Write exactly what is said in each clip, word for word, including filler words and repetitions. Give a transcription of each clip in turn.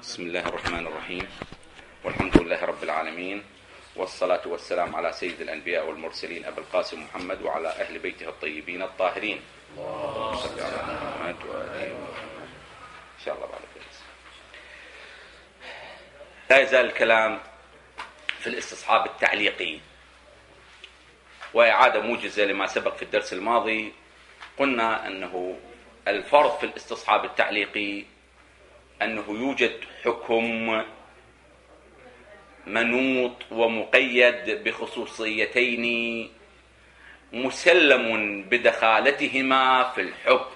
بسم الله الرحمن الرحيم، والحمد لله رب العالمين، والصلاة والسلام على سيد الأنبياء والمرسلين أبي القاسم محمد وعلى أهل بيته الطيبين الطاهرين. اللهم صل على محمد وآله إن شاء الله بعد ذلك. لا يزال الكلام في الاستصحاب التعليقي، وإعادة موجزة لما سبق في الدرس الماضي. قلنا أنه الفرض في الاستصحاب التعليقي أنه يوجد حكم منوط ومقيد بخصوصيتين مسلم بدخالتهما في الحكم،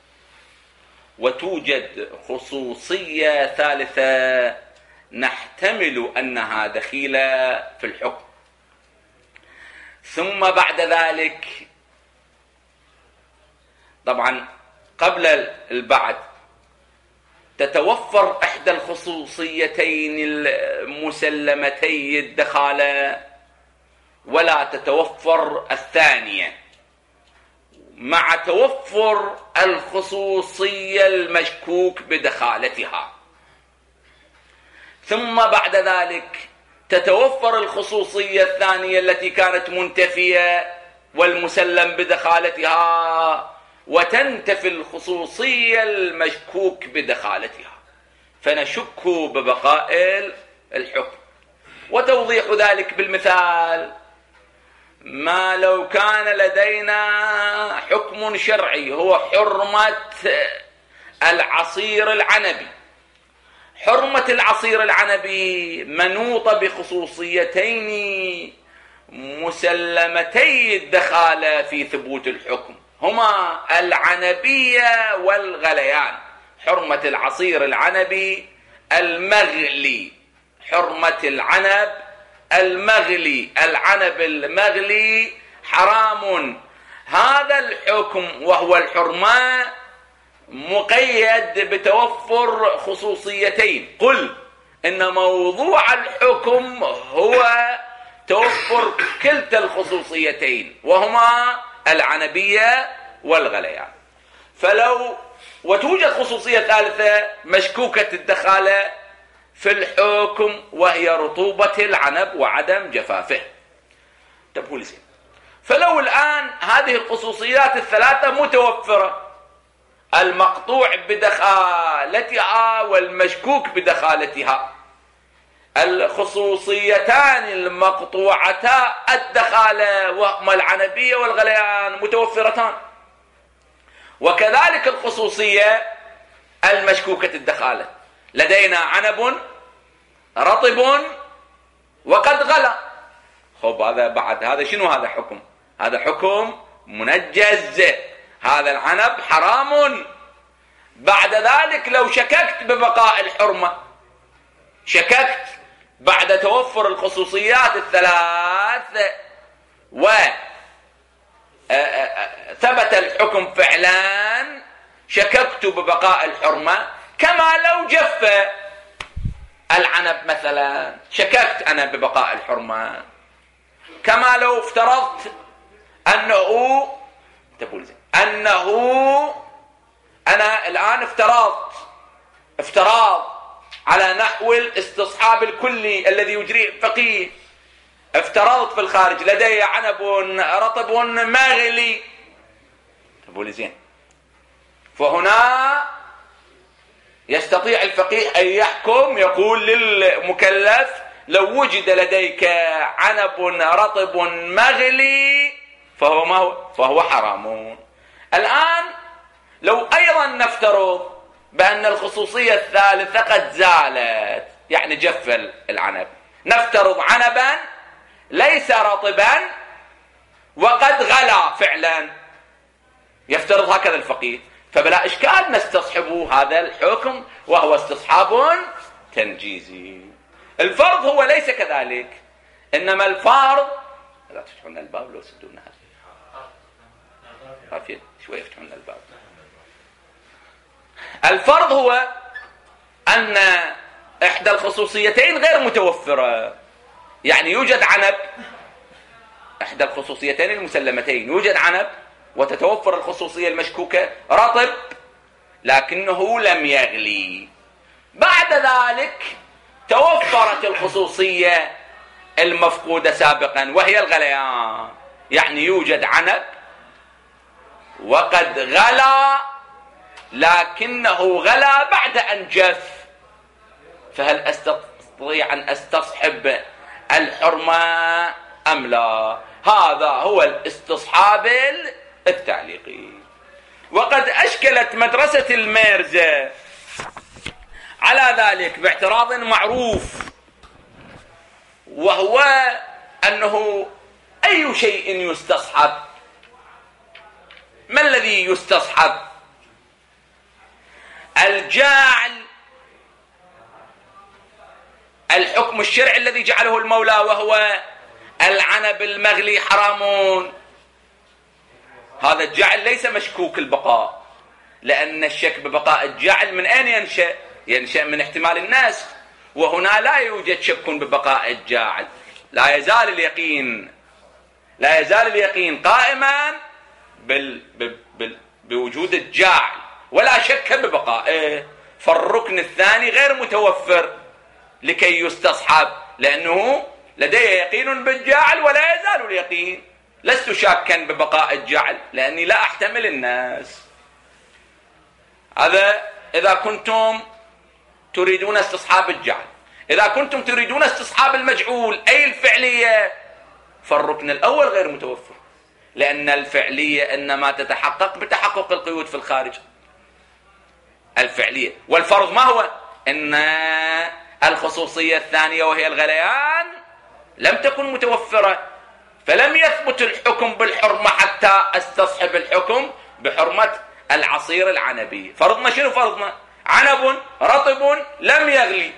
وتوجد خصوصية ثالثة نحتمل أنها دخيلة في الحكم. ثم بعد ذلك طبعا قبل البعد تتوفر إحدى الخصوصيتين المسلمتي الدخالة ولا تتوفر الثانية، مع توفر الخصوصية المشكوك بدخالتها. ثم بعد ذلك تتوفر الخصوصية الثانية التي كانت منتفية والمسلم بدخالتها، وتنتفي الخصوصية المشكوك بدخالتها، فنشك ببقاء الحكم. وتوضيح ذلك بالمثال: ما لو كان لدينا حكم شرعي هو حرمة العصير العنبي. حرمة العصير العنبي منوطة بخصوصيتين مسلمتي الدخالة في ثبوت الحكم، هما العنبية والغليان. حرمة العصير العنبي المغلي، حرمة العنب المغلي، العنب المغلي حرام. هذا الحكم وهو الحرمة مقيد بتوفر خصوصيتين. قل إن موضوع الحكم هو توفر كلتا الخصوصيتين، وهما العنبية والغليان. فلو وتوجد خصوصية ثالثة مشكوكة الدخالة في الحكم، وهي رطوبة العنب وعدم جفافه. انتبهوا لي زين. فلو الآن هذه الخصوصيات الثلاثة متوفرة، المقطوع بدخالتها والمشكوك بدخالتها، الخصوصيتان المقطوعتا الدخالة وهما العنبية والغليان متوفرتان، وكذلك الخصوصية المشكوكة الدخالة. لدينا عنب رطب وقد غلى. خب هذا بعد هذا شنو؟ هذا حكم، هذا حكم منجز. هذا العنب حرام. بعد ذلك لو شككت ببقاء الحرمة، شككت بعد توفر الخصوصيات الثلاث وثبت الحكم فعلا، شككت ببقاء الحرمة. كما لو جف العنب مثلا، شككت أنا ببقاء الحرمة. كما لو افترضت أنه أنه أنا الآن افترضت افتراض على نحو الاستصحاب الكلي الذي يجريه الفقيه. افترضت في الخارج لدي عنب رطب مغلي. تقول زين. فهنا يستطيع الفقيه أن يحكم، يقول للمكلف: لو وجد لديك عنب رطب مغلي فهو ما هو فهو حرام. الآن لو أيضا نفترض بأن الخصوصية الثالثة قد زالت، يعني جف العنب، نفترض عنبا ليس رطبا وقد غلى فعلا، يفترض هكذا الفقيه، فبلا إشكال نستصحب هذا الحكم وهو استصحاب تنجيزي. الفرض هو ليس كذلك، إنما الفرض لا تفتحون الباب لو سدونا هذا عافية شوية يفتحون الباب. الفرض هو أن إحدى الخصوصيتين غير متوفرة، يعني يوجد عنب، إحدى الخصوصيتين المسلمتين، يوجد عنب وتتوفر الخصوصية المشكوكة رطب لكنه لم يغلي. بعد ذلك توفرت الخصوصية المفقودة سابقا وهي الغليان. يعني يوجد عنب وقد غلا لكنه غلا بعد أن جف، فهل أستطيع أن أستصحب الحرمة أم لا؟ هذا هو الاستصحاب التعليقي. وقد أشكلت مدرسة الميرزا على ذلك باعتراض معروف، وهو أنه أي شيء يستصحب؟ ما الذي يستصحب؟ الجاعل الحكم الشرعي الذي جعله المولى وهو العنب المغلي حرام، هذا الجعل ليس مشكوك البقاء، لأن الشك ببقاء الجعل من أين ينشأ؟ ينشأ من احتمال النسخ، وهنا لا يوجد شك ببقاء الجاعل. لا يزال اليقين لا يزال اليقين قائما بال... بال... بوجود الجاعل ولا شك ببقائه، فالركن الثاني غير متوفر لكي يستصحب، لأنه لدي يقين بالجاعل ولا يزال اليقين. لست شاكا ببقاء الجعل لأني لا أحتمل الناس. هذا إذا كنتم تريدون استصحاب الجعل. إذا كنتم تريدون استصحاب المجعول أي الفعلية، فالركن الأول غير متوفر، لأن الفعلية إنما تتحقق بتحقق القيود في الخارج الفعلية. والفرض ما هو؟ إن الخصوصية الثانية وهي الغليان لم تكن متوفرة، فلم يثبت الحكم بالحرمة حتى استصحب الحكم بحرمة العصير العنبي. فرضنا شنو؟ فرضنا عنب رطب لم يغلي،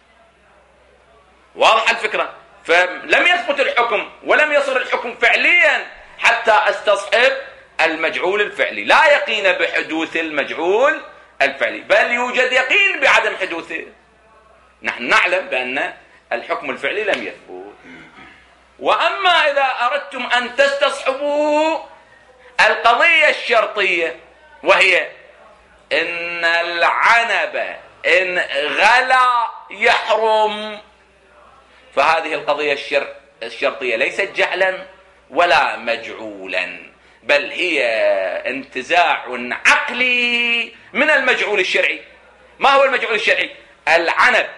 واضح الفكرة؟ فلم يثبت الحكم ولم يصل الحكم فعليا حتى استصحب المجعول الفعلي. لا يقين بحدوث المجعول الفعلي، بل يوجد يقين بعدم حدوثه. نحن نعلم بأن الحكم الفعلي لم يثبت. وأما إذا أردتم أن تستصحبوا القضية الشرطية وهي إن العنب إن غلا يحرم، فهذه القضية الشر... الشرطية ليست جعلا ولا مجعولا، بل هي انتزاع عقلي من المجعول الشرعي. ما هو المجعول الشرعي؟ العنب،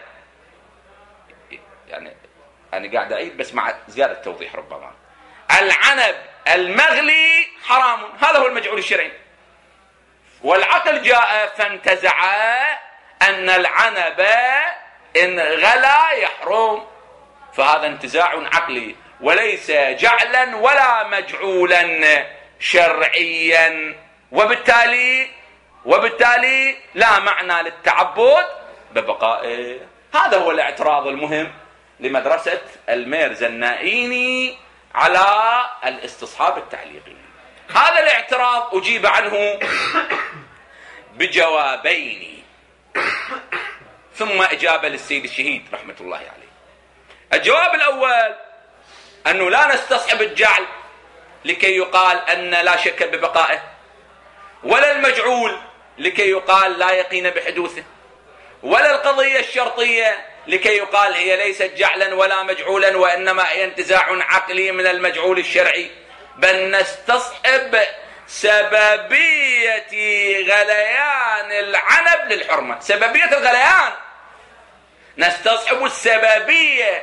يعني أنا قاعد أعيد بس مع زيادة توضيح ربما. العنب المغلي حرام، هذا هو المجعول الشرعي، والعقل جاء فانتزع أن العنب إن غلا يحرم، فهذا انتزاع عقلي وليس جعلا ولا مجعولا شرعيا، وبالتالي وبالتالي لا معنى للتعبد ببقائه. هذا هو الاعتراض المهم لمدرسة الميرزا النائيني على الاستصحاب التعليقي. هذا الاعتراض أجيب عنه بجوابين، ثم إجابة للسيد الشهيد رحمة الله عليه. الجواب الأول أنه لا نستصحب الجعل لكي يقال أن لا شك ببقائه، ولا المجعول لكي يقال لا يقين بحدوثه، ولا القضية الشرطية لكي يقال هي ليست جعلا ولا مجعولا وإنما هي انتزاع عقلي من المجعول الشرعي، بل نستصحب سببية غليان العنب للحرمة. سببية الغليان نستصحب السببية.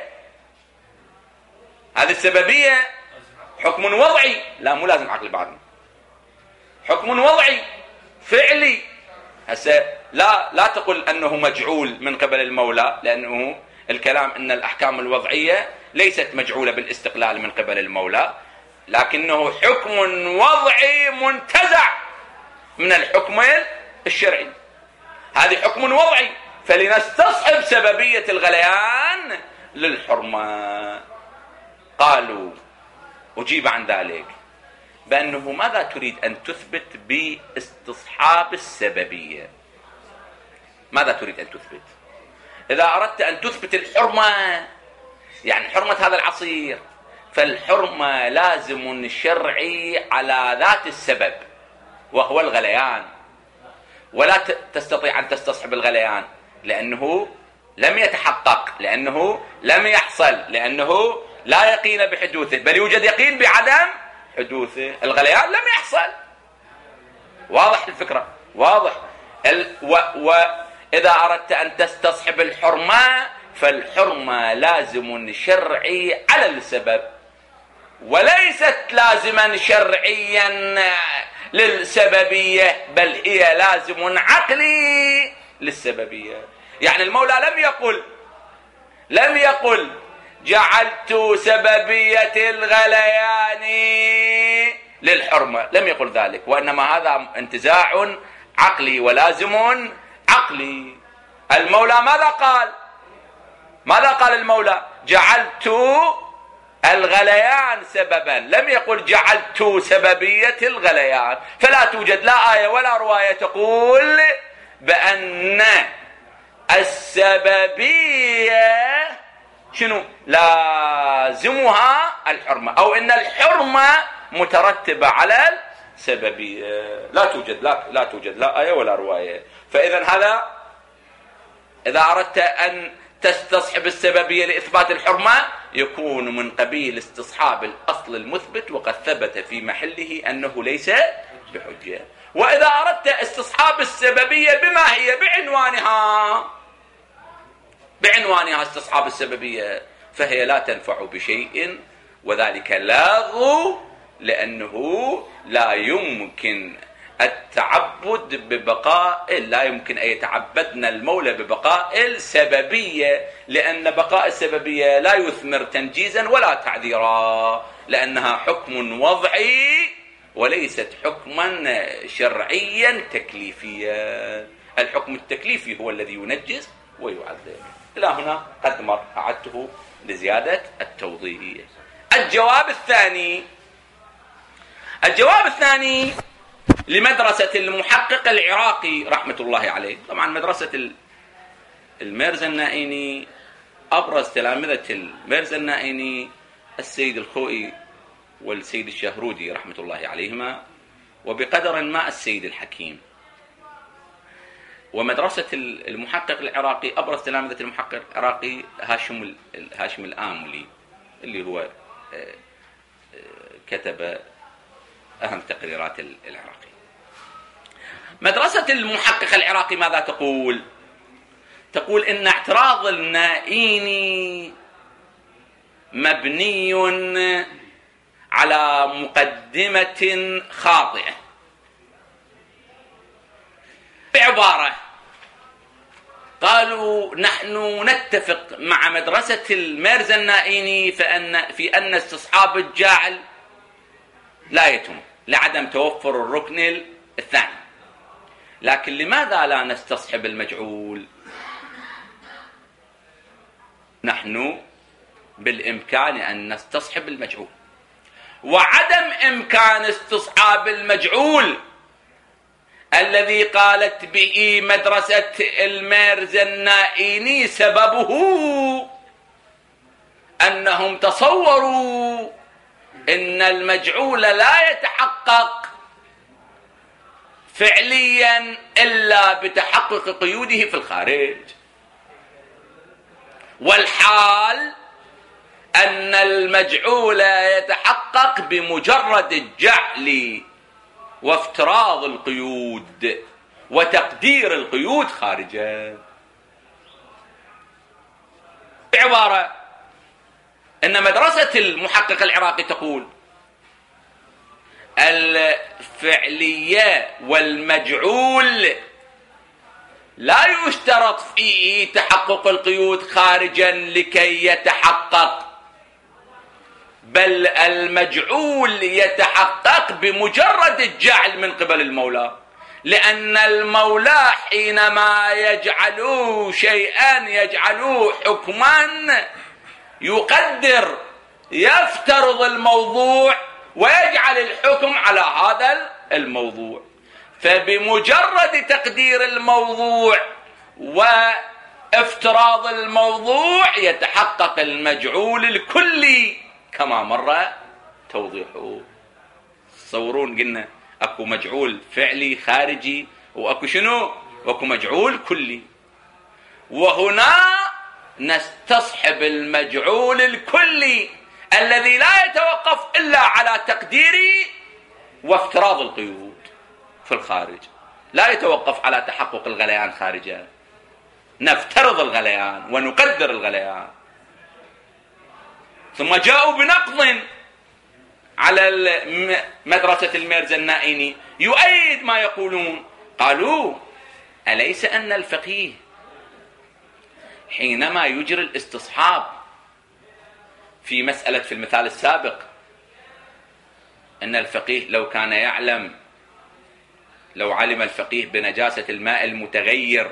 هذه السببية حكم وضعي، لا مو لازم عقل بعد، حكم وضعي فعلي. هسه لا لا تقل أنه مجعول من قبل المولى، لأنه الكلام أن الأحكام الوضعية ليست مجعولة بالاستقلال من قبل المولى، لكنه حكم وضعي منتزع من الحكم الشرعي. هذه حكم وضعي، فلنستصحب سببية الغليان للحرمة. قالوا أجيب عن ذلك بأنه ماذا تريد أن تثبت باستصحاب السببية؟ ماذا تريد أن تثبت؟ إذا أردت أن تثبت الحرمة، يعني حرمة هذا العصير، فالحرمة لازم شرعي على ذات السبب وهو الغليان، ولا تستطيع أن تستصحب الغليان لأنه لم يتحقق، لأنه لم يحصل، لأنه لا يقين بحدوثه، بل يوجد يقين بعدم حدوثه. الغليان لم يحصل. واضح الفكرة؟ واضح. ال... و... وإذا أردت أن تستصحب الحرمة فالحرمة لازم شرعي على السبب، وليست لازما شرعيا للسببية، بل هي لازم عقلي للسببية. يعني المولى لم يقل لم يقل جعلت سببية الغليان للحرمة، لم يقل ذلك، وإنما هذا انتزاع عقلي ولازم عقلي. المولى ماذا قال؟ ماذا قال المولى؟ جعلت الغليان سببا، لم يقل جعلت سببية الغليان. فلا توجد لا آية ولا رواية تقول بأن السببية شنو لازمها الحرمة، أو إن الحرمة مترتبة على السببية. لا توجد لا, لا توجد لا آية ولا رواية. فإذا هذا إذا أردت أن تستصحب السببية لإثبات الحرمة يكون من قبيل استصحاب الأصل المثبت، وقد ثبت في محله أنه ليس بحجة. وإذا أردت استصحاب السببية بما هي بعنوانها بعنوانها استصحاب السببية، فهي لا تنفع بشيء، وذلك لاغو، لأنه لا يمكن التعبد ببقاء لا يمكن أن يتعبدنا المولى ببقاء السببية، لأن بقاء السببية لا يثمر تنجيزا ولا تعذيرا، لأنها حكم وضعي وليست حكما شرعيا تكليفيا. الحكم التكليفي هو الذي ينجز ويعذب. إلى هنا قد مر، أعدته لزيادة التوضيح. الجواب الثاني الجواب الثاني لمدرسة المحقق العراقي رحمة الله عليه. طبعا مدرسة الميرزا النائيني أبرز تلامذة الميرزا النائيني السيد الخوئي والسيد الشهرودي رحمة الله عليهما، وبقدر ما السيد الحكيم. ومدرسة المحقق العراقي أبرز تلامذة المحقق العراقي هاشم هاشم الآملي، اللي هو كتب أهم تقريرات العراقي. مدرسة المحقق العراقي ماذا تقول؟ تقول إن اعتراض النائيني مبني على مقدمة خاطئة. بعبارة قالوا نحن نتفق مع مدرسة الميرزا النائيني فأن في أن استصحاب الجاعل لا يتم لعدم توفر الركن الثاني، لكن لماذا لا نستصحب المجعول؟ نحن بالإمكان أن نستصحب المجعول، وعدم إمكان استصحاب المجعول الذي قالت به مدرسة الميرزا النائيني سببه أنهم تصوروا إن المجعول لا يتحقق فعليا إلا بتحقق قيوده في الخارج، والحال أن المجعول يتحقق بمجرد الجعل وافتراض القيود وتقدير القيود خارجا. بعبارة إن مدرسة المحقق العراقي تقول الفعلية والمجعول لا يشترط فيه تحقق القيود خارجا لكي يتحقق، بل المجعول يتحقق بمجرد الجعل من قبل المولى، لأن المولى حينما يجعلوا شيئا يجعلوه حكما يقدر يفترض الموضوع ويجعل الحكم على هذا الموضوع، فبمجرد تقدير الموضوع وافتراض الموضوع يتحقق المجعول الكلي كما مر توضيحه. تصورون قلنا اكو مجعول فعلي خارجي واكو شنو؟ واكو مجعول كلي. وهنا نستصحب المجعول الكلي الذي لا يتوقف إلا على تقدير وافتراض القيود في الخارج، لا يتوقف على تحقق الغليان خارجا، نفترض الغليان ونقدر الغليان. ثم جاءوا بنقض على مدرسة الميرزا النائيني يؤيد ما يقولون. قالوا: أليس أن الفقيه حينما يجري الاستصحاب في مسألة في المثال السابق، أن الفقيه لو كان يعلم، لو علم الفقيه بنجاسة الماء المتغير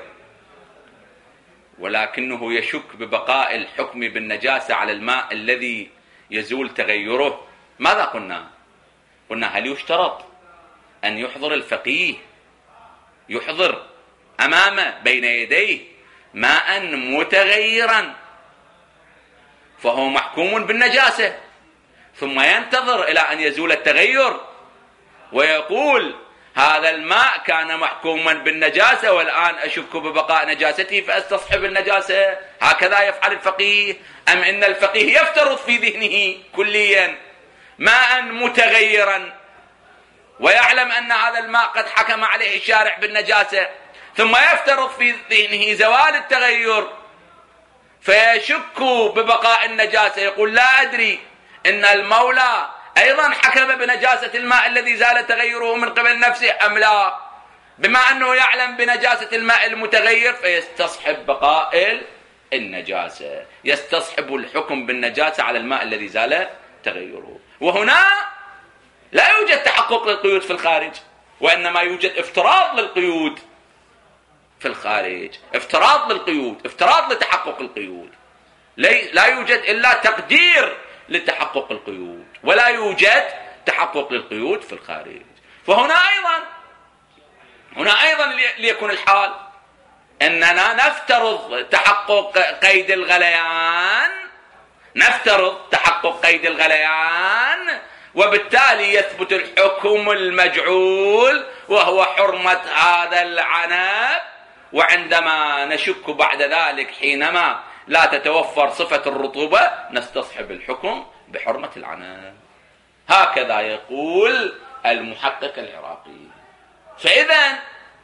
ولكنه يشك ببقاء الحكم بالنجاسة على الماء الذي يزول تغيره، ماذا قلنا؟ قلنا: هل يشترط أن يحضر الفقيه، يحضر أمامه بين يديه ماء متغيرا فهو محكوم بالنجاسة، ثم ينتظر إلى أن يزول التغير ويقول: هذا الماء كان محكوما بالنجاسة والآن أشك ببقاء نجاسته فأستصحب النجاسة؟ هكذا يفعل الفقيه؟ أم إن الفقيه يفترض في ذهنه كليا ماء متغيرا ويعلم أن هذا الماء قد حكم عليه الشارع بالنجاسة، ثم يفترض في ذهنه زوال التغير فيشك ببقاء النجاسة، يقول: لا أدري إن المولى أيضا حكم بنجاسة الماء الذي زال تغيره من قبل نفسه أم لا؟ بما أنه يعلم بنجاسة الماء المتغير فيستصحب بقاء النجاسة، يستصحب الحكم بالنجاسة على الماء الذي زال تغيره. وهنا لا يوجد تحقق للقيود في الخارج، وإنما يوجد افتراض للقيود في الخارج، افتراض للقيود، افتراض لتحقق القيود. لا يوجد إلا تقدير لتحقق القيود، ولا يوجد تحقق للقيود في الخارج. فهنا أيضا هنا أيضا ليكون الحال أننا نفترض تحقق قيد الغليان، نفترض تحقق قيد الغليان، وبالتالي يثبت الحكم المجعول وهو حرمة هذا العنب. وعندما نشك بعد ذلك حينما لا تتوفر صفة الرطوبة نستصحب الحكم بحرمة العنب. هكذا يقول المحقق العراقي. فإذا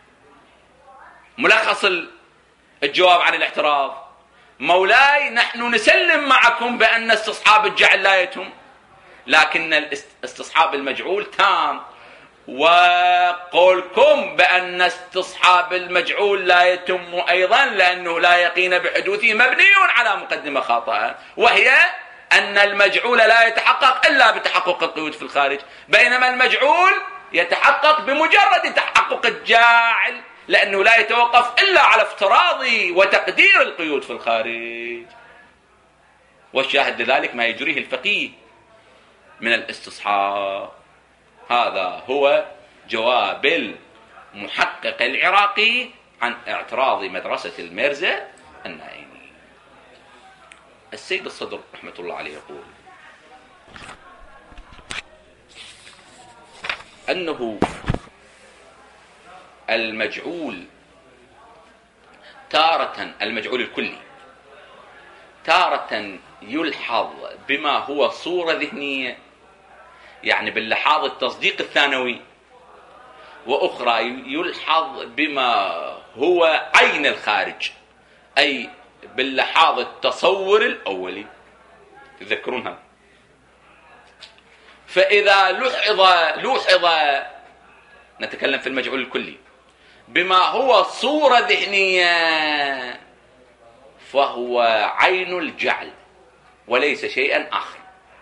ملخص الجواب عن الاعتراض: مولاي، نحن نسلم معكم بأن استصحاب الجعل لا يتم، لكن استصحاب المجعول تام، وقولكم بأن استصحاب المجعول لا يتم أيضا لأنه لا يقين بحدوثه مبني على مقدمة خاطئة، وهي أن المجعول لا يتحقق إلا بتحقق القيود في الخارج، بينما المجعول يتحقق بمجرد تحقق الجاعل، لأنه لا يتوقف إلا على افتراض وتقدير القيود في الخارج. والشاهد لذلك ما يجريه الفقيه من الاستصحاب. هذا هو جواب المحقق العراقي عن اعتراض مدرسة الميرزا النائيني. السيد الصدر رحمة الله عليه يقول أنه المجعول تارة، المجعول الكلي تارة يلحظ بما هو صورة ذهنية، يعني باللحاظ التصديق الثانوي، وأخرى يلحظ بما هو عين الخارج، أي باللحاظ التصور الأولي. تذكرونها؟ فإذا لحظ لوحظ نتكلم في المجعول الكلي بما هو صورة ذهنية فهو عين الجعل وليس شيئا آخر.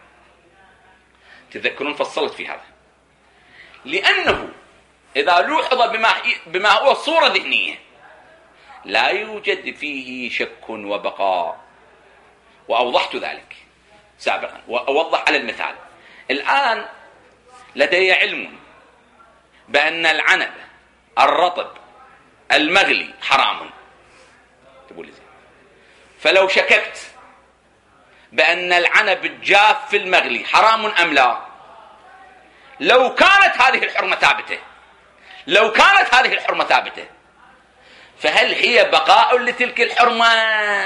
تذكرون فصلت في هذا، لأنه إذا لوحظ بما, بما هو صورة ذهنية لا يوجد فيه شك وبقاء، وأوضحت ذلك سابقا وأوضح على المثال. الآن لدي علم بأن العنب الرطب المغلي حرام، تقول لي، فلو شككت بأن العنب الجاف المغلي حرام أم لا، لو كانت هذه الحرمة ثابتة لو كانت هذه الحرمة ثابتة فهل هي بقاء لتلك الحرمة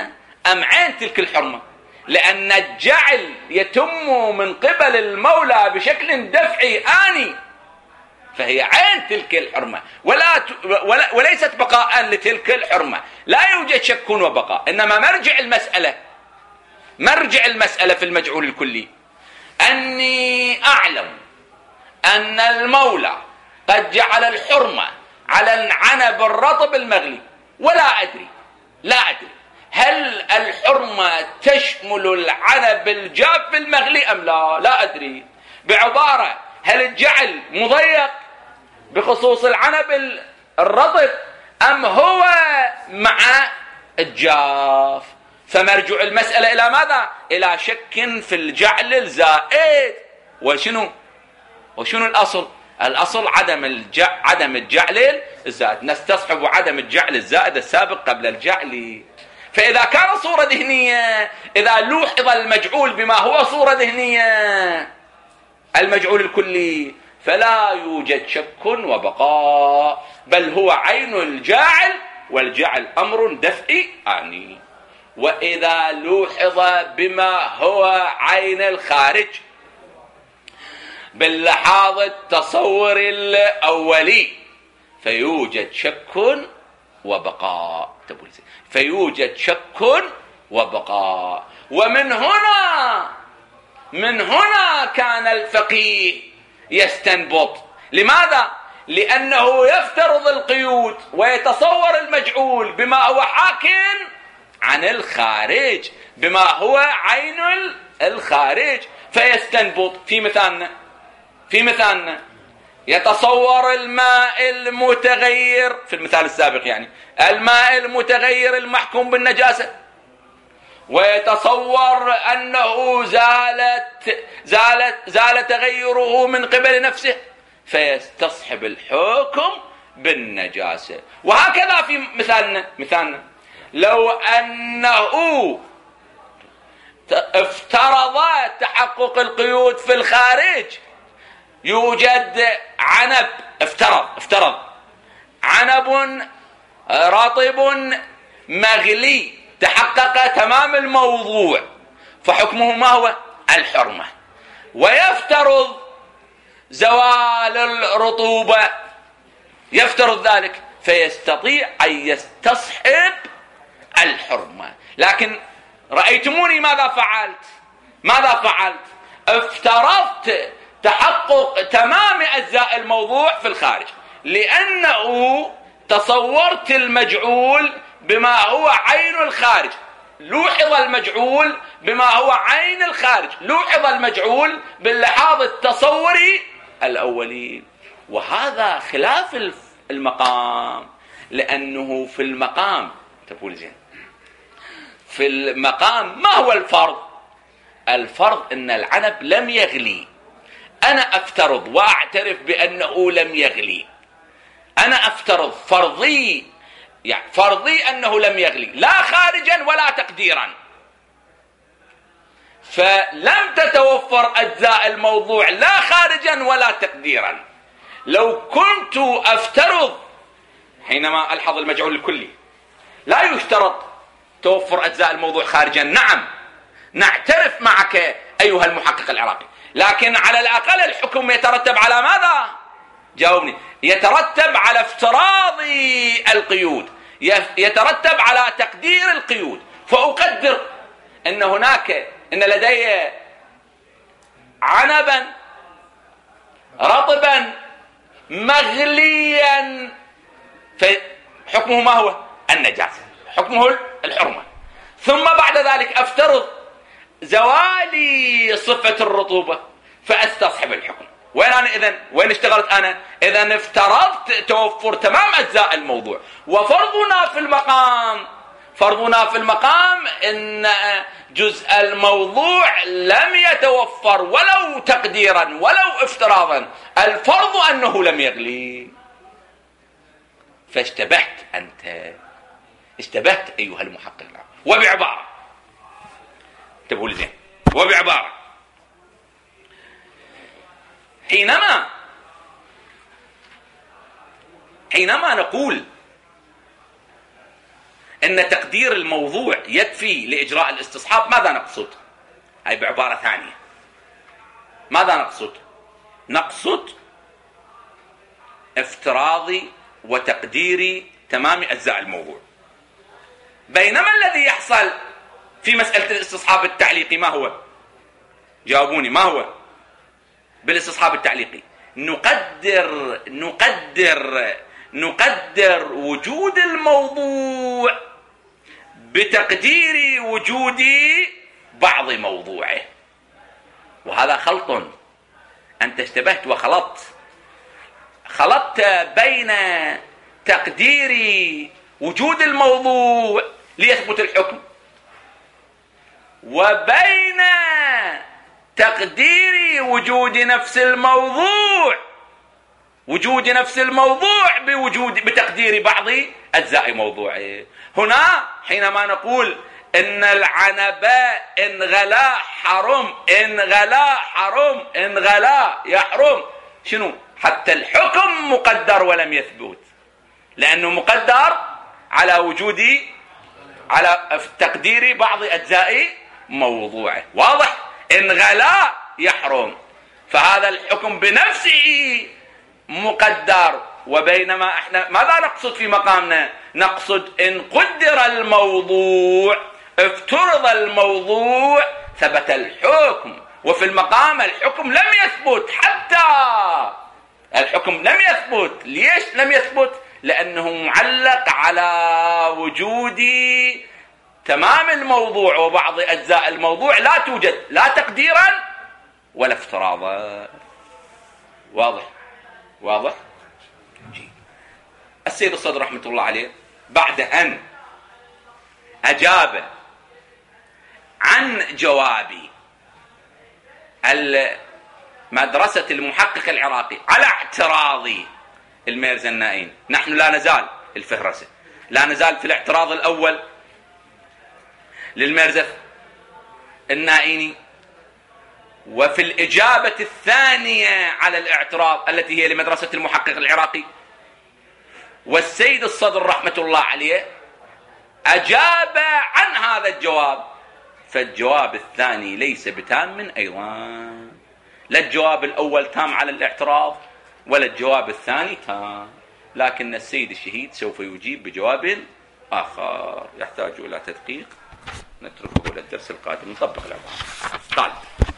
أم عين تلك الحرمة؟ لأن الجعل يتم من قبل المولى بشكل دفعي آني، فهي عين تلك الحرمة ولا ت... ولا... وليست بقاء لتلك الحرمة. لا يوجد شك وبقاء، إنما مرجع المسألة مرجع المسألة في المجعول الكلي أني أعلم أن المولى قد جعل الحرمة على العنب الرطب المغلي، ولا أدري لا أدري هل الحرمة تشمل العنب الجاف المغلي أم لا، لا أدري. بعبارة، هل الجعل مضيق بخصوص العنب الرطب أم هو مع الجاف؟ فمرجع المسألة إلى ماذا؟ إلى شك في الجعل الزائد. وشنو وشنو الأصل؟ الأصل عدم الجعل عدم الجعل الزائد، نستصحب عدم الجعل الزائد السابق قبل الجعل. فإذا كان صورة ذهنية، إذا لوحظ المجعول بما هو صورة ذهنية المجعول الكلي، فلا يوجد شك وبقاء، بل هو عين الجاعل، والجعل أمر دفئي آني. وإذا لوحظ بما هو عين الخارج باللحاظ التصور الأولي، فيوجد شك وبقاء فيوجد شك وبقاء ومن هنا من هنا كان الفقيه يستنبط. لماذا؟ لأنه يفترض القيود ويتصور المجعول بما هو حاك عن الخارج، بما هو عين الخارج، فيستنبط. في مثالنا في مثالنا يتصور الماء المتغير في المثال السابق، يعني الماء المتغير المحكوم بالنجاسة، ويتصور أنه زالت زالت زال تغيره من قبل نفسه، فيستصحب الحكم بالنجاسة. وهكذا في مثالنا مثالنا لو أنه افترض تحقق القيود في الخارج، يوجد عنب افترض افترض عنب رطب مغلي، تحقق تمام الموضوع، فحكمه ما هو؟ الحرمة. ويفترض زوال الرطوبة، يفترض ذلك، فيستطيع أن يستصحب الحرمة. لكن رأيتموني ماذا فعلت ماذا فعلت افترضت تحقق تمام أجزاء الموضوع في الخارج، لأنه تصورت المجعول بما هو عين الخارج. لوحظ المجعول بما هو عين الخارج، لوحظ المجعول باللحاظ التصوري الأولي. وهذا خلاف المقام، لأنه في المقام تقول زين في المقام ما هو الفرض؟ الفرض أن العنب لم يغلي. أنا أفترض وأعترف بأنه لم يغلي، أنا أفترض فرضي يعني فرضي أنه لم يغلي، لا خارجا ولا تقديرا، فلم تتوفر أجزاء الموضوع لا خارجا ولا تقديرا. لو كنت أفترض حينما ألحظ المجعول الكلي لا يشترط توفر أجزاء الموضوع خارجا، نعم نعترف معك أيها المحقق العراقي، لكن على الأقل الحكم يترتب على ماذا؟ جاوبني. يترتب على افتراض القيود، يترتب على تقدير القيود. فأقدر أن هناك أن لدي عنبا رطبا مغليا، فحكمه ما هو؟ النجاسة، حكمه الحرمة. ثم بعد ذلك أفترض زوالي صفة الرطوبة فأستصحب الحكم. وين أنا إذن؟ وين اشتغلت أنا؟ إذن افترضت توفر تمام أجزاء الموضوع. وفرضنا في المقام فرضنا في المقام إن جزء الموضوع لم يتوفر ولو تقديرا ولو افتراضا، الفرض أنه لم يغلي. فاشتبهت أنت اشتبهت أيها المحقق. وبعبارة تقول زين وبعبارة حينما حينما نقول أن تقدير الموضوع يكفي لإجراء الاستصحاب، ماذا نقصد؟ أي بعبارة ثانية، ماذا نقصد؟ نقصد افتراضي وتقديري تمام أجزاء الموضوع. بينما الذي يحصل في مسألة الاستصحاب التعليقي ما هو؟ جاوبوني، ما هو بالاستصحاب التعليقي؟ نقدر نقدر نقدر وجود الموضوع بتقدير وجود بعض موضوعه، وهذا خلط. أنت اشتبهت وخلطت، خلطت بين تقدير وجود الموضوع ليثبت الحكم وبين تقدير وجود نفس الموضوع وجود نفس الموضوع بوجود بتقدير بعض أجزاء موضوعه. هنا حينما نقول إن العنب إن غلا حرم، إن غلا حرم، إن غلا يحرم، شنو؟ حتى الحكم مقدر ولم يثبت، لأنه مقدر على وجود على تقدير بعض أجزاء موضوعه. واضح؟ إن غلا يحرم، فهذا الحكم بنفسه مقدر. وبينما احنا ماذا نقصد في مقامنا؟ نقصد إن قدر الموضوع، افترض الموضوع، ثبت الحكم. وفي المقام الحكم لم يثبت، حتى الحكم لم يثبت. ليش لم يثبت؟ لأنه معلق على وجود تمام الموضوع وبعض أجزاء الموضوع لا توجد، لا تقديرا ولا افتراضا. واضح؟ واضح؟ السيد الصدر رحمة الله عليه بعد أن أجاب عن جوابي مدرسة المحقق العراقي على اعتراضي الميرزا النائين، نحن لا نزال الفهرسة، لا نزال في الاعتراض الأول للميرزا النائيني، وفي الإجابة الثانية على الاعتراض التي هي لمدرسة المحقق العراقي. والسيد الصدر رحمة الله عليه أجاب عن هذا الجواب، فالجواب الثاني ليس بتام أيضا. لا الجواب الأول تام على الاعتراض ولا الجواب الثاني تام، لكن السيد الشهيد سوف يجيب بجواب آخر يحتاج إلى تدقيق، نتركه للدرس القادم نطبق العبارة. طالب.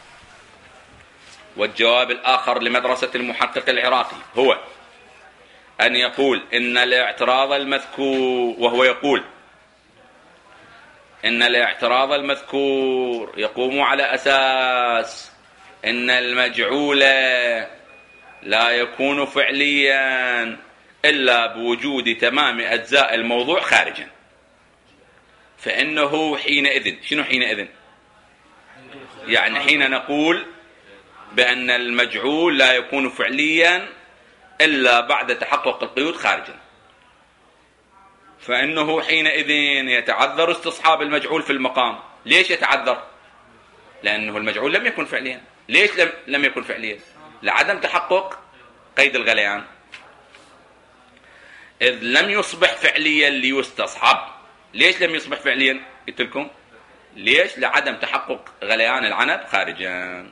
والجواب الآخر لمدرسة المحقق العراقي هو أن يقول إن الاعتراض المذكور، وهو يقول إن الاعتراض المذكور يقوم على أساس إن المجعول لا يكون فعليا إلا بوجود تمام أجزاء الموضوع خارجا، فإنه حينئذ، شنو حينئذ؟ يعني حين نقول بأن المجعول لا يكون فعليا إلا بعد تحقق القيود خارجا، فإنه حينئذ يتعذر استصحاب المجعول في المقام. ليش يتعذر؟ لأنه المجعول لم يكن فعليا. ليش لم, لم يكن فعليا؟ لعدم تحقق قيد الغليان، إذ لم يصبح فعليا ليستصحب. ليش لم يصبح فعليا؟ قلت لكم ليش؟ لعدم تحقق غليان العنب خارجا.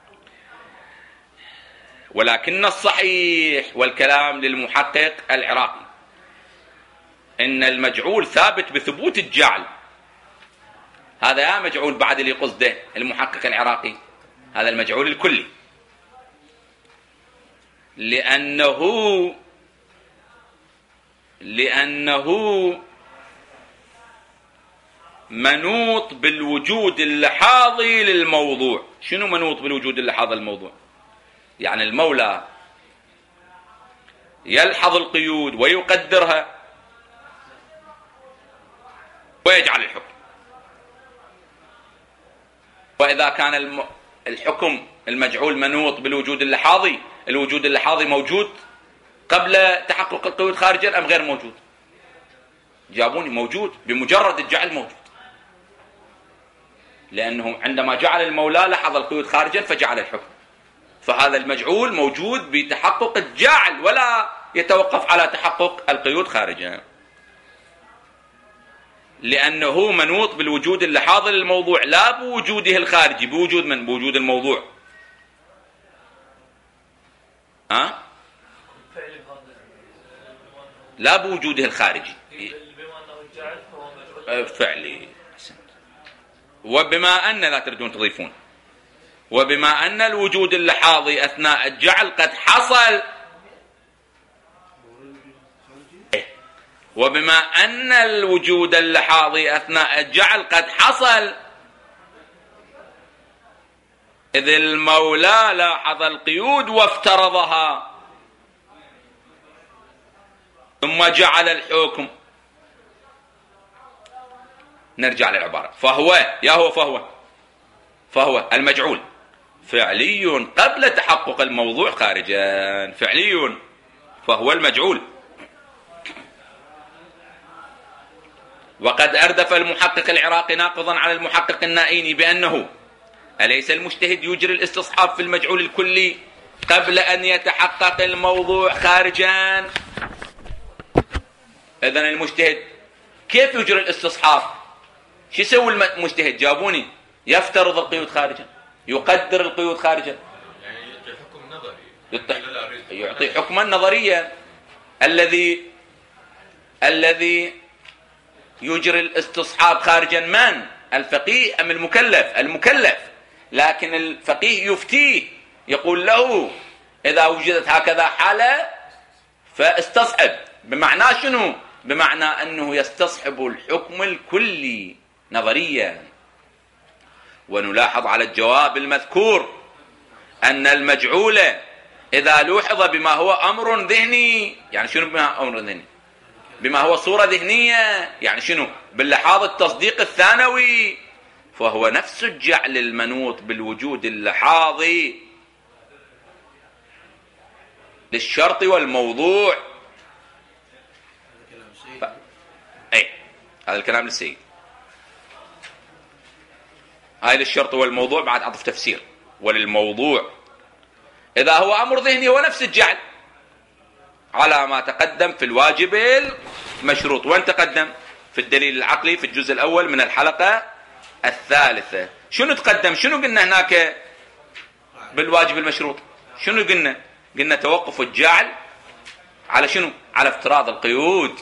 ولكن الصحيح والكلام للمحقق العراقي إن المجعول ثابت بثبوت الجعل. هذا يا مجعول بعد اللي قصده المحقق العراقي، هذا المجعول الكلي، لأنه لأنه منوط بالوجود اللحاظي للموضوع. شنو منوط بالوجود اللحاظي للموضوع؟ يعني المولى يلحظ القيود ويقدرها ويجعل الحكم. وإذا كان الحكم المجعول منوط بالوجود اللحاظي، الوجود اللحاظي موجود قبل تحقق القيود خارجا أم غير موجود؟ جابوني موجود، بمجرد الجعل موجود، لأنه عندما جعل المولى لحظ القيود خارجا فجعل الحكم، فهذا المجعول موجود بتحقق الجعل ولا يتوقف على تحقق القيود خارجا. لأنه منوط بالوجود اللي حاضر للموضوع لا بوجوده الخارجي، بوجود من بوجود الموضوع. ها؟ أه؟ لا بوجوده الخارجي فعلي. وبما أن لا تردون تضيفون وبما أن الوجود اللحاظي أثناء الجعل قد حصل، وبما أن الوجود اللحاظي أثناء الجعل قد حصل، إذ المولى لاحظ القيود وافترضها ثم جعل الحكم. نرجع للعبارة. فهو يا هو فهو فهو المجعول فعلي قبل تحقق الموضوع خارجا. فعلي فهو المجعول. وقد أردف المحقق العراقي ناقضا على المحقق النائيني بأنه أليس المجتهد يجري الاستصحاب في المجعول الكلي قبل أن يتحقق الموضوع خارجا؟ إذن المجتهد كيف يجري الاستصحاب؟ شو يسوي المجتهد؟ جابوني. يفترض القيود خارجا، يقدر القيود خارجا، يعني يعطي حكم نظري، يعطي, يعطي حكما نظريا. الذي الذي يجري الاستصحاب خارجا من؟ الفقيه أم المكلف؟ المكلف. لكن الفقيه يفتيه، يقول له إذا وجدت هكذا حالة فاستصحب. بمعنى شنو؟ بمعنى أنه يستصحب الحكم الكلي نظريا. ونلاحظ على الجواب المذكور أن المجعول إذا لوحظ بما هو أمر ذهني، يعني شنو بما أمر ذهني؟ بما هو صورة ذهنية، يعني شنو؟ باللحاظ التصديق الثانوي، فهو نفس الجعل المنوط بالوجود اللحاظي للشرط والموضوع. ف... أي هذا الكلام للسيد. هاي للشرط والموضوع بعد عطف تفسير. وللموضوع إذا هو أمر ذهني هو نفس الجعل على ما تقدم في الواجب المشروط. وين تقدم؟ في الدليل العقلي في الجزء الأول من الحلقة الثالثة. شنو تقدم؟ شنو قلنا هناك بالواجب المشروط؟ شنو قلنا؟ قلنا توقف الجعل على شنو؟ على افتراض القيود.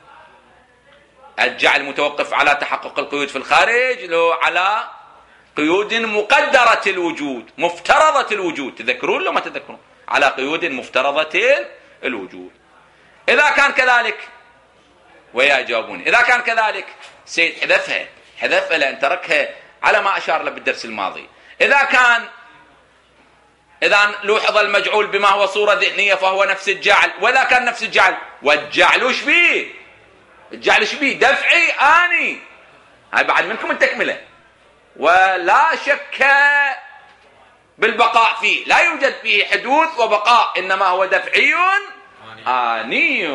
الجعل متوقف على تحقق القيود في الخارج، لو على قيود مقدرة الوجود مفترضة الوجود. تذكرون لو ما تذكرون؟ على قيود مفترضة الوجود. إذا كان كذلك ويا جاوبوني، إذا كان كذلك سيد حذفها حذفها لأن تركها على ما أشار له بالدرس الماضي. إذا كان إذا لوحظ المجعول بما هو صورة ذهنية فهو نفس الجعل. وإذا كان نفس الجعل، والجعل وش بيه؟ الجعل وش بيه؟ دفعي آني. هاي بعد منكم التكملة. ولا شك بالبقاء فيه، لا يوجد فيه حدوث وبقاء، إنما هو دفعي آني.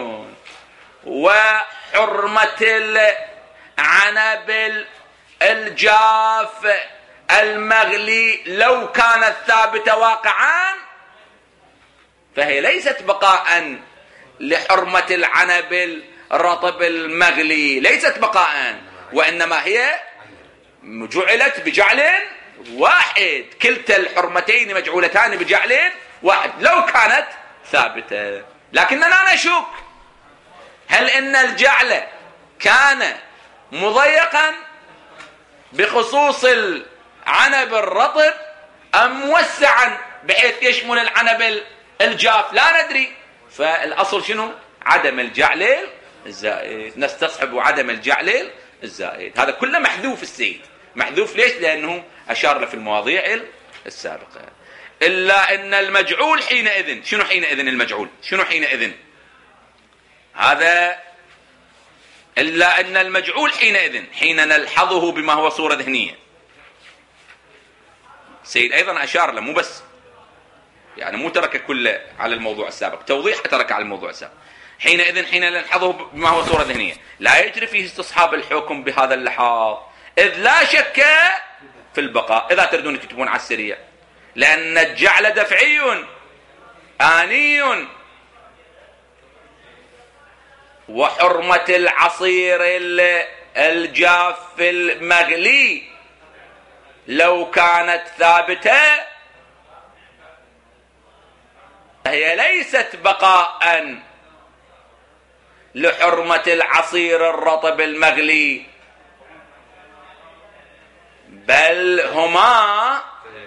وحرمة العنب الجاف المغلي لو كانت ثابتة واقعا فهي ليست بقاء لحرمة العنب الرطب المغلي، ليست بقاء، وإنما هي جعلت بجعل واحد. كلتا الحرمتين مجعولتان بجعل واحد لو كانت ثابتة. لكننا نشك هل إن الجعل كان مضيقا بخصوص العنب الرطب أم موسعا بحيث يشمل العنب الجاف؟ لا ندري. فالأصل شنو؟ عدم الجعل الزائد. نستصحب عدم الجعل الزائد. هذا كله محذوف السيد. محذوف ليش؟ لأنه أشار له في المواضيع السابقة. إلا أن المجعول حينئذ، شنو حينئذ المجعول؟ شنو حينئذ هذا؟ إلا أن المجعول حينئذ حين نلحظه بما هو صورة ذهنية. سيد أيضا أشار له، مو بس يعني مو ترك كله على الموضوع السابق، توضيح ترك على الموضوع السابق. حينئذ حين نلحظه بما هو صورة ذهنية لا يجري فيه استصحاب الحكم بهذا اللحاظ، إذ لا شك في البقاء. إذا تردون تكتبون على السريع، لأن الجعل دفعي آني، وحرمة العصير الجاف المغلي لو كانت ثابتة هي ليست بقاء لحرمة العصير الرطب المغلي، بل هما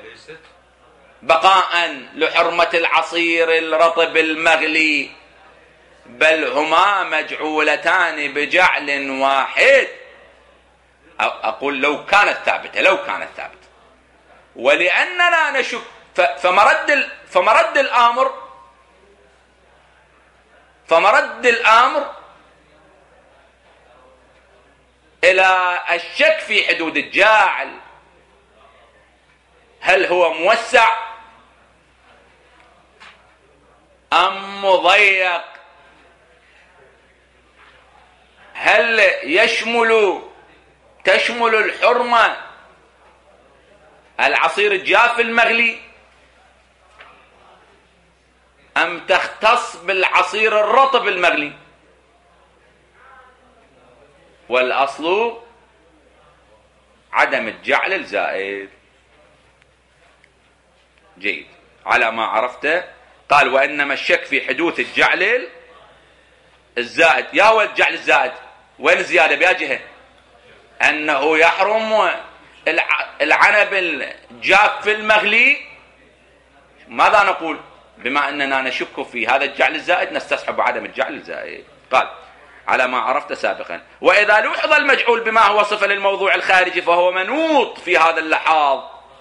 بقاء لحرمة العصير الرطب المغلي، بل هما مجعولتان بجعل واحد. أقول لو كانت ثابتة، لو كانت ثابتة، ولأننا نشك فمرد فمرد الأمر فمرد الأمر إلى الشك في حدود الجاعل، هل هو موسع أم مضيق، هل يشمل تشمل الحرمة العصير الجاف المغلي أم تختص بالعصير الرطب المغلي. والأصل عدم الجعل الزائد. جيد، على ما عرفت. قال وإنما الشك في حدوث الجعل الزائد. يا هو الجعل الزائد وين الزيادة؟ بأي جهة؟ أنه يحرم العنب الجاف المغلي. ماذا نقول؟ بما أننا نشك في هذا الجعل الزائد نستصحب عدم الجعل الزائد. قال على ما عرفت سابقا. وإذا لوحظ المجعول بما هو صفة للموضوع الخارجي فهو منوط في هذا اللحاظ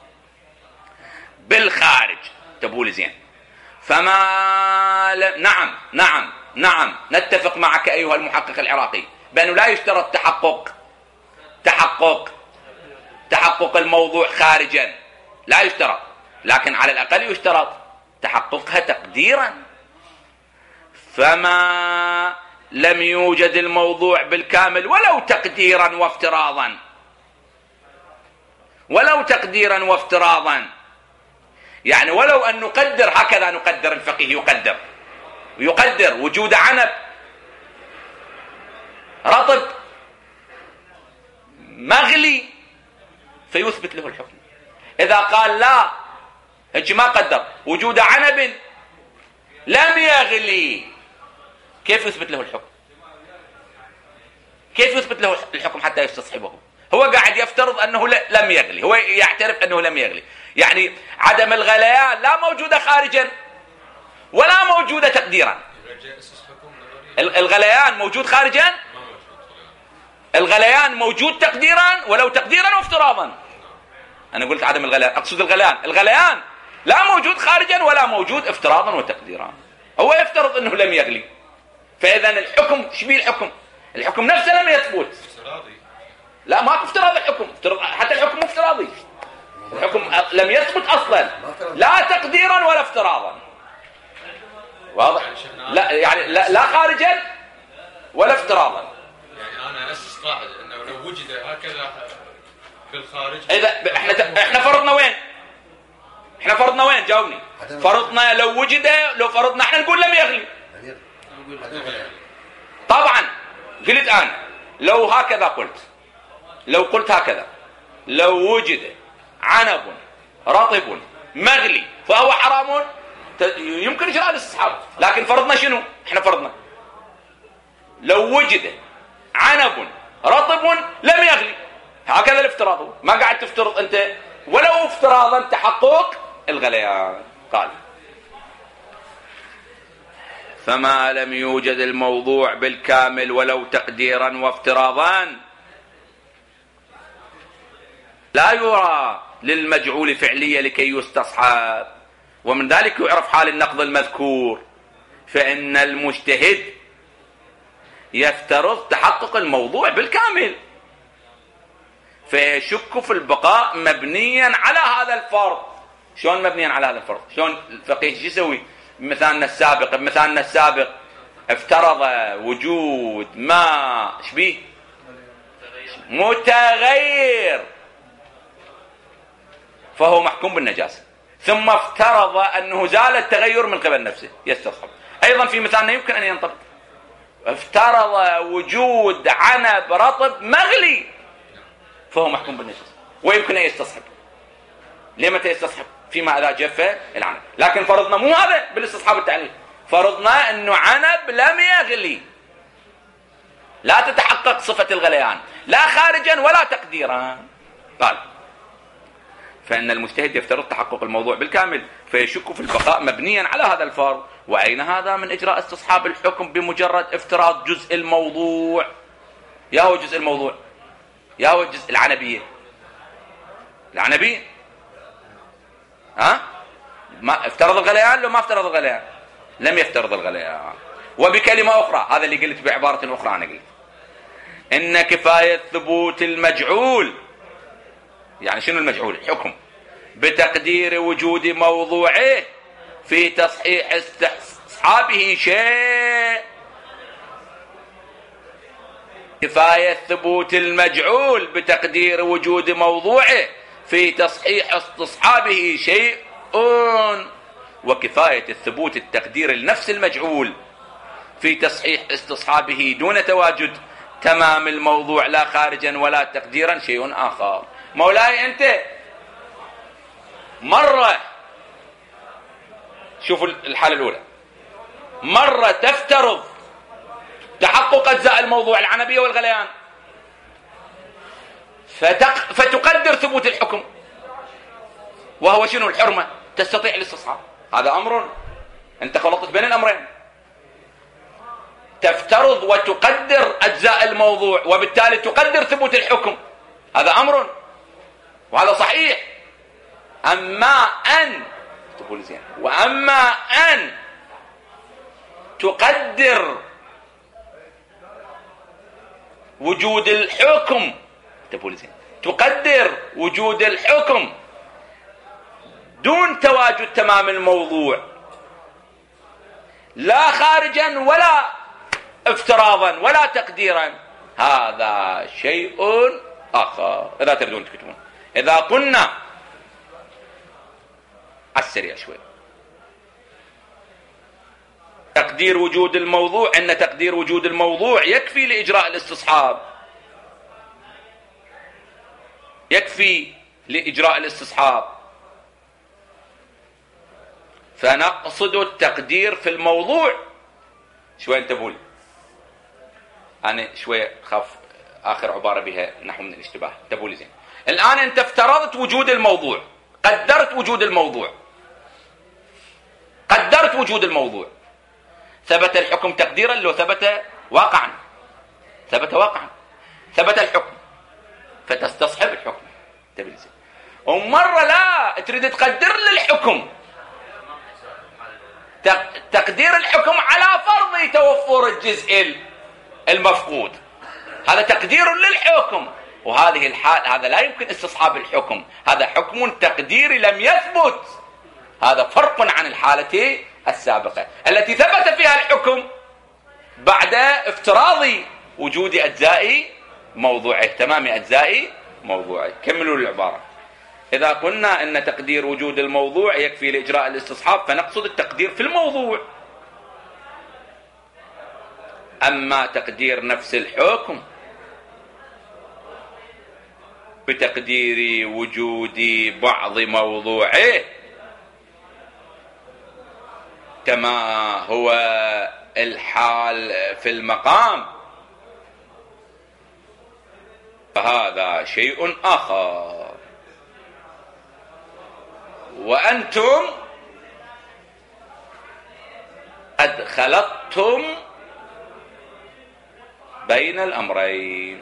بالخارج. تبول زين. فما ل... نعم نعم نعم نتفق معك أيها المحقق العراقي بأنه لا يشترط تحقق تحقق تحقق الموضوع خارجا، لا يشترط، لكن على الأقل يشترط تحققها تقديرا. فما لم يوجد الموضوع بالكامل ولو تقديرا وافتراضا، ولو تقديرا وافتراضا، يعني ولو أن نقدر هكذا، نقدر الفقيه يقدر ويقدر وجود عنب رطب مغلي فيثبت له الحكم. إذا قال لا هيك ما قدر وجود عنب لم يغلي، كيف يثبت له الحكم؟ كيف يثبت له الحكم حتى يستصحبه؟ هو قاعد يفترض أنه لم يغلي، هو يعترف أنه لم يغلي، يعني عدم الغليان لا موجودة خارجا ولا موجودة تقديرا. الغليان موجود خارجا، الغليان موجود تقديرا ولو تقديرا وافتراضا. أنا قلت عدم الغليان، أقصد الغليان. الغليان لا موجود خارجا ولا موجود افتراضا وتقديرا، هو يفترض أنه لم يغلي. فإذا الحكم شبيه الحكم؟ الحكم نفسه لم يثبت. لا ما افتراض الحكم، حتى الحكم افتراضي، الحكم لم يثبت أصلا لا تقديرا ولا افتراضا. واضح؟ لا يعني لا, لا خارجا ولا افتراضا. يعني أنا أسس قاعدة أنه لو وجد هكذا بالخارج. إذا احنا احنا فرضنا وين؟ احنا فرضنا وين؟ جاوبني. فرضنا لو وجد، لو فرضنا احنا نقول لم يغلي. طبعا قلت أنا لو هكذا قلت، لو قلت هكذا لو وجد عنب رطب مغلي فهو حرام، يمكن إجراء الاستصحاب. لكن فرضنا شنو؟ احنا فرضنا لو وجد عنب رطب لم يغلي، هكذا الافتراض. ما قاعد تفترض انت ولو افتراضا تحقق الغليان. قال فما لم يوجد الموضوع بالكامل ولو تقديرا وافتراضا لا يرى للمجعول فعلية لكي يستصحب، ومن ذلك يعرف حال النقض المذكور. فإن المجتهد يفترض تحقق الموضوع بالكامل فيشك في البقاء مبنيا على هذا الفرض. شلون مبنيا على هذا الفرض؟ شلون الفقيه شو يسوي؟ بمثالنا السابق بمثالنا السابق افترض وجود ماء شبيه متغير فهو محكوم بالنجاسة، ثم افترض أنه زال التغير من قبل نفسه يستصحب. أيضا في مثالنا يمكن أن ينطبق افترض وجود عنب رطب مغلي فهو محكوم بالنجاسة، ويمكن أن يستصحب. ليه متى يستصحب؟ فيما إذا جف العنب. لكن فرضنا مو هذا بالاستصحاب التعليل، فرضنا أنه عنب لم يغلي، لا تتحقق صفة الغليان لا خارجا ولا تقديرا. قال فإن المجتهد يفترض تحقق الموضوع بالكامل فيشك في البقاء مبنيا على هذا الفرض. وأين هذا من إجراء استصحاب الحكم بمجرد افتراض جزء الموضوع؟ يا هو جزء الموضوع، يا هو جزء العنبية. العنبية ها ما افترض الغليان لو ما افترض الغليان؟ لم يفترض الغليان. وبكلمة أخرى، هذا اللي قلت بعبارة أخرى، أنا قلت إن كفاية ثبوت المجعول، يعني شنو المجعول؟ الحكم، بتقدير وجود موضوعه في تصحيح استصحابه شيء. كفاية ثبوت المجعول بتقدير وجود موضوعه في تصحيح استصحابه شيء، وكفاية الثبوت التقدير لنفس المجعول في تصحيح استصحابه دون تواجد تمام الموضوع لا خارجا ولا تقديرا شيء آخر. مولاي أنت مرة، شوفوا الحالة الأولى، مرة تفترض تحقق أجزاء الموضوع العنبية والغليان فتق... فتقدر ثبوت الحكم، وهو شنو؟ الحرمة، تستطيع الاستصحاب. هذا أمر أنت خلطت بين الأمرين، تفترض وتقدر أجزاء الموضوع وبالتالي تقدر ثبوت الحكم، هذا أمر وهذا صحيح. أما أن وأما أن تقدر وجود الحكم، تقدر وجود الحكم دون تواجد تمام الموضوع لا خارجا ولا افتراضا ولا تقديرا، هذا شيء آخر. إذا تريدون تكتبون، إذا قلنا السريع شوي تقدير وجود الموضوع، أن تقدير وجود الموضوع يكفي لإجراء الاستصحاب، يكفي لإجراء الاستصحاب، فنقصد التقدير في الموضوع. شوي انتبهوا لي، أنا شوي خاف آخر عبارة بها نحو من الاشتباه، انتبهوا لي زين. الآن أنت افترضت وجود الموضوع، قدرت وجود الموضوع، قدرت وجود الموضوع، ثبت الحكم تقديرا لو ثبت واقعا، ثبت واقعا، ثبت الحكم فتستصحب الحكم. انتبه لي زين. ومرة لا تريد تقدر للحكم، تقدير الحكم على فرض توفر الجزء المفقود، هذا تقدير للحكم، وهذه الحال هذا لا يمكن استصحاب الحكم، هذا حكم تقديري لم يثبت، هذا فرق عن الحالة السابقة التي ثبت فيها الحكم بعد افتراض وجود أجزاء موضوعه، تمام أجزاء موضوعه. كملوا العبارة. إذا قلنا أن تقدير وجود الموضوع يكفي لإجراء الاستصحاب فنقصد التقدير في الموضوع. أما تقدير نفس الحكم بتقدير وجود بعض موضوعه كما هو الحال في المقام فهذا شيء آخر. وأنتم قد خلطتم بين الأمرين.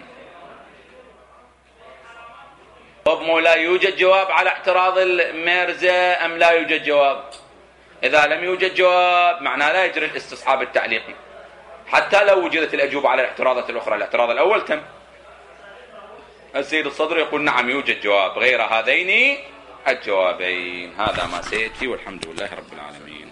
طب مو لا يوجد جواب على اعتراض الميرزا أم لا يوجد جواب؟ إذا لم يوجد جواب معناه لا يجري الاستصحاب التعليقي، حتى لو وجدت الأجوبة على الاعتراضات الأخرى. الاعتراض الأول تم، السيد الصدر يقول نعم يوجد جواب غير هذين الجوابين. هذا ما سيأتي والحمد لله رب العالمين.